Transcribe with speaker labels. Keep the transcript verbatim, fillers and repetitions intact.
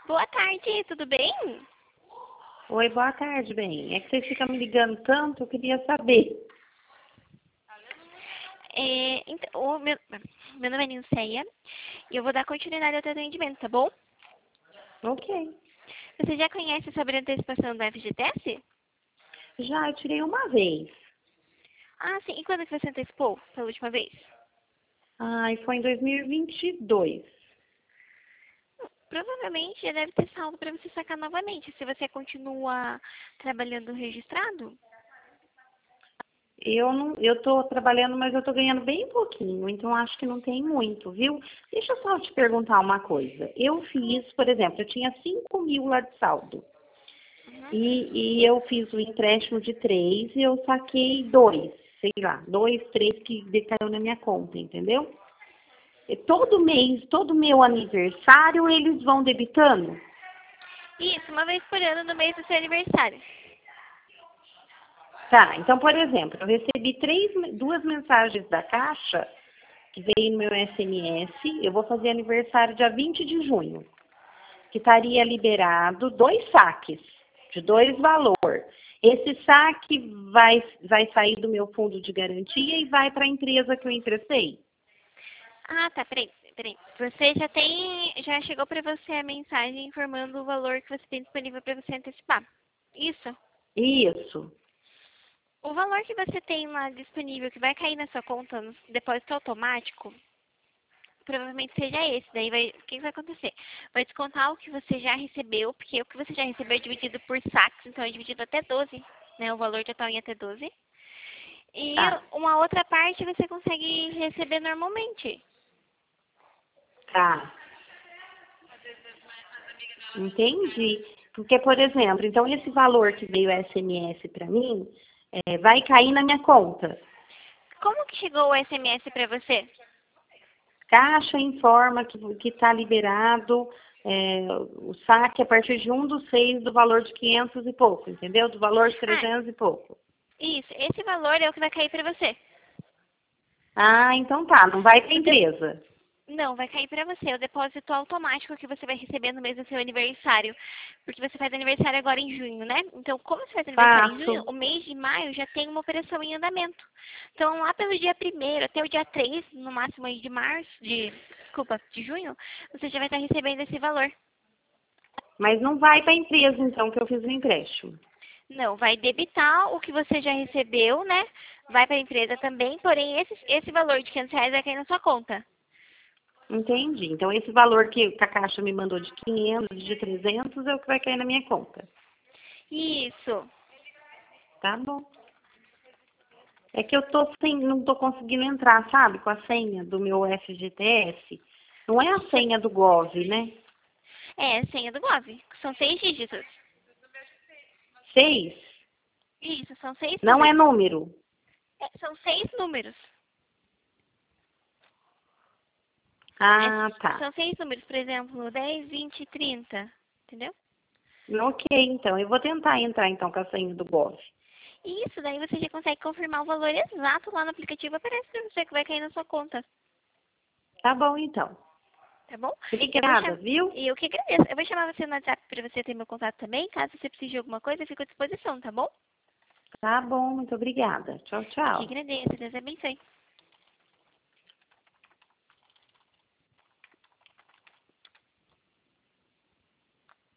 Speaker 1: Boa tarde, tudo bem?
Speaker 2: Oi, boa tarde, bem. É que vocês ficam me ligando tanto, eu queria saber.
Speaker 1: É, então, o meu, meu nome é Nilceia e eu vou dar continuidade ao teu atendimento, tá bom?
Speaker 2: Ok.
Speaker 1: Você já conhece sobre a antecipação do F G T S?
Speaker 2: Já, eu tirei uma vez.
Speaker 1: Ah, sim. E quando que você antecipou pela última vez?
Speaker 2: Ai, foi em dois mil e vinte e dois.
Speaker 1: Provavelmente já deve ter saldo para você sacar novamente, se você continua trabalhando registrado.
Speaker 2: Eu não, eu tô trabalhando, mas eu tô ganhando bem pouquinho, então acho que não tem muito, viu? Deixa eu só te perguntar uma coisa. Eu fiz, por exemplo, eu tinha cinco mil lá de saldo.
Speaker 1: Uhum.
Speaker 2: E, e eu fiz o empréstimo de três e eu saquei dois, sei lá, dois, três que decaiu na minha conta, entendeu? E todo mês, todo meu aniversário, eles vão debitando?
Speaker 1: Isso, uma vez por ano no mês do seu aniversário.
Speaker 2: Tá, então, por exemplo, eu recebi três, duas mensagens da Caixa, que veio no meu S M S, eu vou fazer aniversário dia vinte de junho, que estaria liberado dois saques, de dois valores. Esse saque vai, vai sair do meu fundo de garantia e vai para a empresa que eu emprestei?
Speaker 1: Ah, tá, peraí, peraí. Você já tem, já chegou para você a mensagem informando o valor que você tem disponível para você antecipar. Isso.
Speaker 2: Isso.
Speaker 1: O valor que você tem lá disponível que vai cair na sua conta no depósito automático, provavelmente seja esse. Daí vai, o que vai acontecer? Vai descontar o que você já recebeu, porque o que você já recebeu é dividido por saques, então é dividido até doze, né? O valor total em até doze. E
Speaker 2: Tá,
Speaker 1: uma outra parte você consegue receber normalmente.
Speaker 2: tá. Entendi. Porque, por exemplo, então esse valor que veio S M S para mim, é, vai cair na minha conta.
Speaker 1: Como que chegou o S M S para você?
Speaker 2: Caixa informa que está liberado é, o saque a partir de um do seis do valor de quinhentos e pouco, entendeu? Do valor de
Speaker 1: Ah,
Speaker 2: trezentos e pouco.
Speaker 1: isso. Esse valor é o que vai cair para você.
Speaker 2: Ah, então tá, não vai para a
Speaker 1: O de-
Speaker 2: empresa.
Speaker 1: Não, vai cair para você. O depósito automático que você vai receber no mês do seu aniversário. Porque você faz aniversário agora em junho, né? Então, como você faz aniversário em junho,
Speaker 2: Faço.
Speaker 1: o mês de maio já tem uma operação em andamento. Então, lá pelo dia primeiro até o dia três, no máximo aí de março, de, desculpa, de junho, você já vai estar recebendo esse valor.
Speaker 2: Mas não vai para a empresa, então, que eu fiz o empréstimo.
Speaker 1: Não, vai debitar o que você já recebeu, né? Vai para a empresa também, porém esse, esse valor de quinhentos reais vai cair na sua conta.
Speaker 2: Entendi. Então, esse valor que a Caixa me mandou de quinhentos, de trezentos, é o que vai cair na minha conta.
Speaker 1: Isso.
Speaker 2: Tá bom. É que eu tô sem, não tô conseguindo entrar, sabe, com a senha do meu F G T S. Não é a senha do Gov, né?
Speaker 1: É, a senha do Gov. São seis dígitos.
Speaker 2: Seis?
Speaker 1: Isso, são seis
Speaker 2: Não é
Speaker 1: números.
Speaker 2: número.
Speaker 1: É, são seis números.
Speaker 2: Ah,
Speaker 1: É,
Speaker 2: tá.
Speaker 1: são seis números, por exemplo, dez, vinte, trinta. Entendeu?
Speaker 2: Ok, então. Eu vou tentar entrar, então, com a senha do Gov.
Speaker 1: E isso daí você já consegue confirmar o valor exato lá no aplicativo. Aparece pra você que vai cair na sua conta.
Speaker 2: Tá bom, então.
Speaker 1: Tá bom? Eu vou
Speaker 2: Obrigada,
Speaker 1: chamar.
Speaker 2: viu?
Speaker 1: Eu que agradeço. Eu vou chamar você no WhatsApp pra você ter meu contato também. Caso você precise de alguma coisa, eu fico à disposição, tá bom?
Speaker 2: Tá bom, muito obrigada. Tchau,
Speaker 1: Eu que
Speaker 2: tchau.
Speaker 1: agradeço. Deus abençoe.